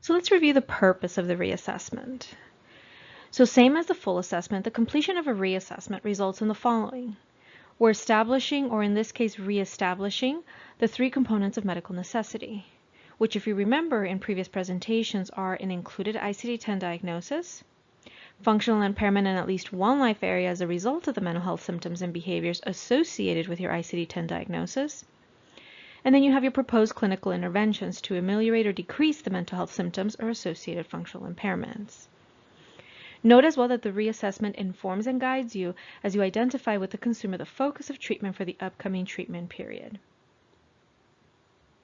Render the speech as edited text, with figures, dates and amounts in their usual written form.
So let's review the purpose of the reassessment. So same as the full assessment, the completion of a reassessment results in the following. We're establishing, or in this case, reestablishing, the 3 components of medical necessity, which, if you remember in previous presentations, are an included ICD-10 diagnosis, functional impairment in at least one life area as a result of the mental health symptoms and behaviors associated with your ICD-10 diagnosis, and then you have your proposed clinical interventions to ameliorate or decrease the mental health symptoms or associated functional impairments. Note as well that the reassessment informs and guides you as you identify with the consumer the focus of treatment for the upcoming treatment period.